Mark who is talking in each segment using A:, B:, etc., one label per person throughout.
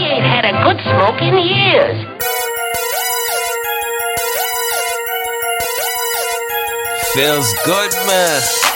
A: ain't had a good smoke in years.
B: Feels good, man.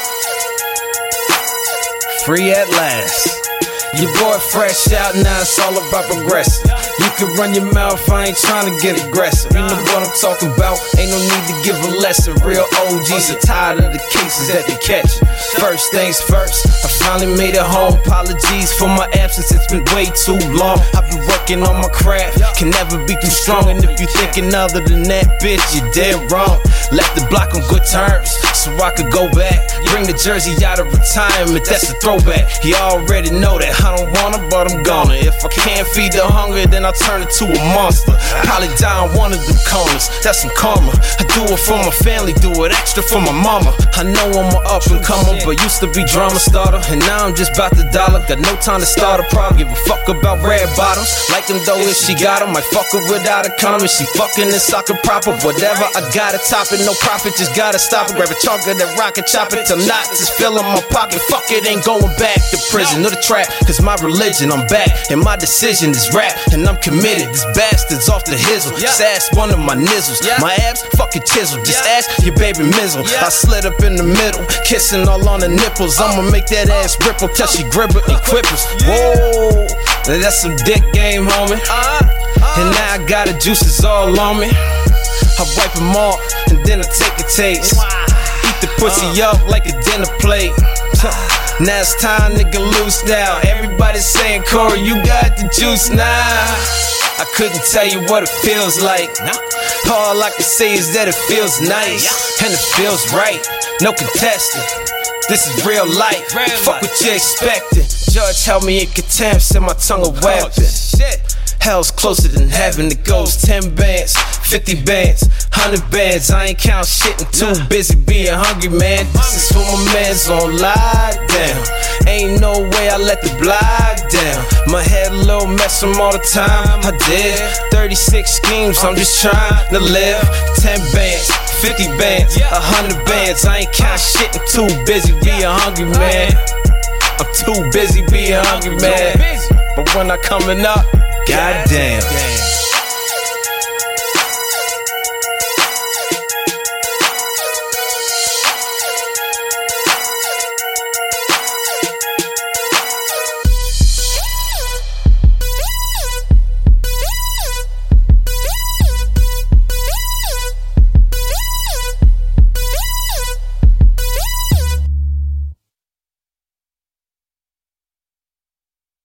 B: Free at last. Your boy fresh out, now it's all about progressing. You can run your mouth, I ain't trying to get aggressive. You know what I'm talking about, ain't no need to give a lesson. Real OGs are tired of the cases that they catch. First things first, I finally made it home. Apologies for my absence, it's been way too long. I've been working on my craft, can never be too strong. And if you thinking other than that, bitch, you're dead wrong. Left the block on good terms, so I could go back. Bring the jersey out of retirement, that's a throwback. You already know that I don't want it, but I'm gonna. If I can't feed the hunger, then I'll turn it to a monster. Probably die on one of them corners, that's some karma. I do it for my family, do it extra for my mama. I know I'm an up and comer, but used to be drama starter, and now I'm just about the dollar. Got no time to start a problem, give a fuck about red bottoms. Like them though if she got them, I fuck her without a condom. If she fucking in soccer proper, whatever, I gotta top it. No profit, just gotta stop it. Grab a chocolate, that rocket, chop it till not just fill in my pocket. Fuck it, ain't going back to prison or the trap, cause my religion, I'm back, and my decision is rap, and I'm committed. This bastard's off the hizzle, just ask one of my nizzles. My abs fucking chisel, just ask your baby Mizzle. I slid up in the middle, kissing all on the nipples. I'ma make that ass ripple till she gribble and quippers. Whoa, that's some dick game, homie. And now I got the juices all on me. I wipe them off, and then I take a taste. Eat the pussy up like a dinner plate. Now it's time, nigga, loose now. Everybody saying, Corey, you got the juice now. I couldn't tell you what it feels like. All I can say is that it feels nice, and it feels right. No contesting, this is real life. Fuck what you expecting. Judge held me in contempt, said my tongue a weapon. Hell's closer than heaven, it goes 10 bands, 50 bands, 100 bands. I ain't count shit and too busy being hungry, man. This is for my mans on lockdown. Ain't no way I let the block down. My head a little mess from all the time I did 36 schemes, I'm just trying to live. 10 bands, 50 bands, 100 bands. I ain't count shit and too busy being hungry, man. I'm too busy being hungry, man. But when I coming up, goddamn.